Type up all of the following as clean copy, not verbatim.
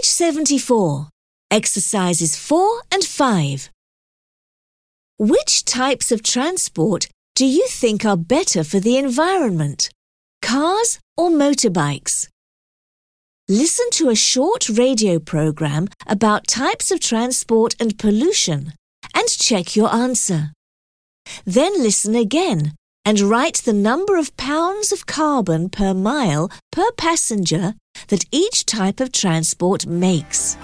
Page 74. Exercises 4 and 5. Which types of transport do you think are better for the environment? Cars or motorbikes? Listen to a short radio program about types of transport and pollution and check your answer. Then listen again and write the number of pounds of carbon per mile per passenger that each type of transport makes.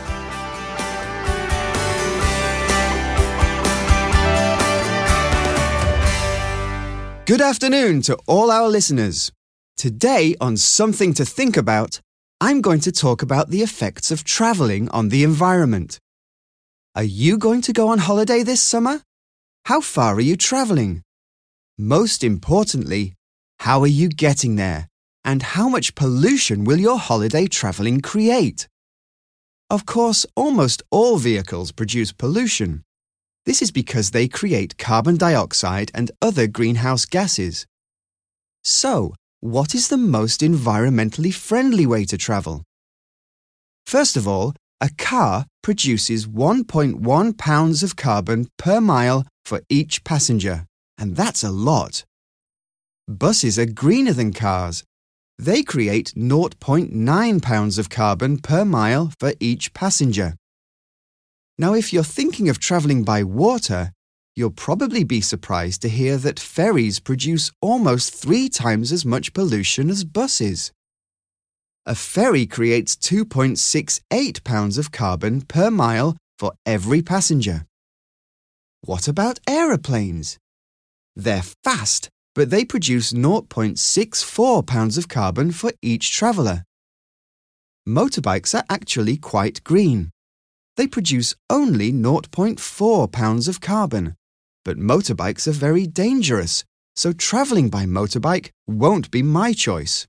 Good afternoon to all our listeners. Today on Something to Think About, I'm going to talk about the effects of travelling on the environment. Are you going to go on holiday this summer? How far are you travelling? Most importantly, how are you getting there? And how much pollution will your holiday travelling create? Of course, almost all vehicles produce pollution. This is because they create carbon dioxide and other greenhouse gases. So, what is the most environmentally friendly way to travel? First of all, a car produces 1.1 pounds of carbon per mile for each passenger, and that's a lot. Buses are greener than cars. They create 0.9 pounds of carbon per mile for each passenger. Now, if you're thinking of travelling by water, you'll probably be surprised to hear that ferries produce almost 3 times as much pollution as buses. A ferry creates 2.68 pounds of carbon per mile for every passenger. What about aeroplanes? They're fast, but they produce 0.64 pounds of carbon for each traveller. Motorbikes are actually quite green. They produce only 0.4 pounds of carbon. But motorbikes are very dangerous, so travelling by motorbike won't be my choice.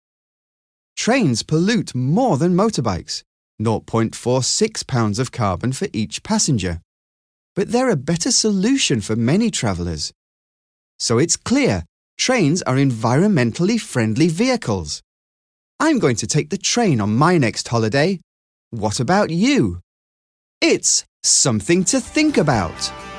Trains pollute more than motorbikes, 0.46 pounds of carbon for each passenger. But they're a better solution for many travellers. So it's clear, trains are environmentally friendly vehicles. I'm going to take the train on my next holiday. What about you? It's something to think about.